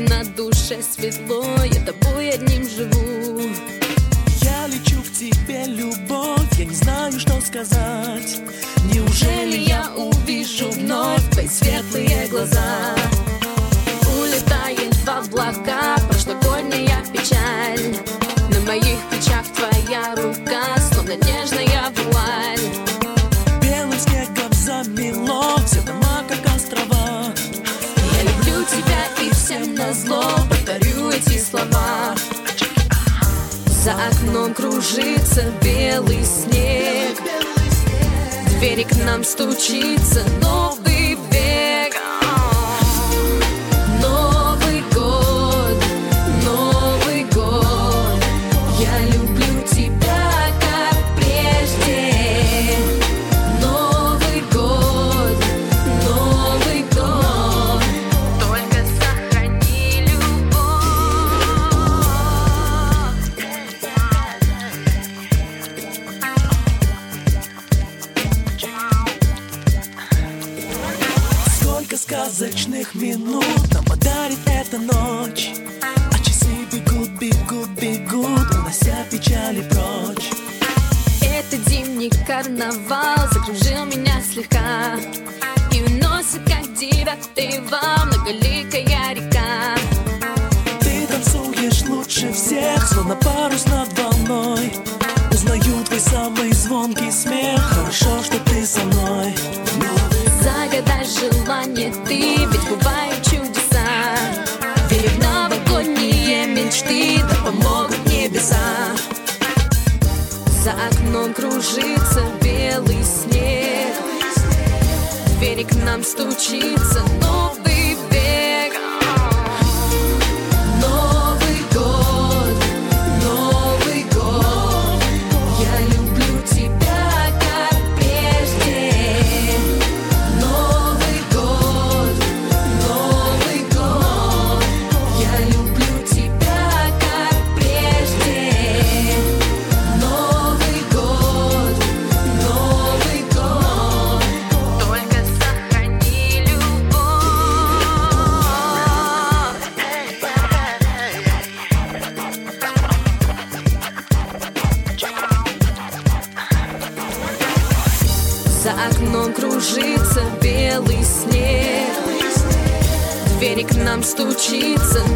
на душе светло, я тобой одним живу. Я лечу к тебе, любовь, я не знаю, что сказать. Неужели я увижу вновь твои светлые глаза? Улетает в облака прошлогодняя печаль. На моих плечах твоя рука, словно нежная вуаль. Белым снегом замело все дома, как острова. Я люблю тебя и всем назло повторю эти слова. За окном кружится белый снег, в двери к нам стучится новый век. Новый год, Новый год, я люблю тебя как прежде. Новый год, Новый год, только сохрани любовь. Сколько сказочных минут нам подарит эта ночь, а часы бегут, бегут, бегут, унося печали прочь. Этот зимний карнавал закружил меня слегка и уносит, как 9-го, многоликая река. Ты танцуешь лучше всех, словно парус над волной. Узнаю твой самый звонкий смех, хорошо, что ты со мной. Загадай желание ты, ведь бывают чудеса. Верю в новогодние мечты, да помогут небеса. За окном кружится белый снег, в двери к нам стучится новый век. Новый год, Новый год, я люблю тебя как прежде. Новый год, Новый год, я люблю тебя как прежде. Новый год, Новый год, только сохрани любовь. За окном кружится белый снег, в двери к нам стучится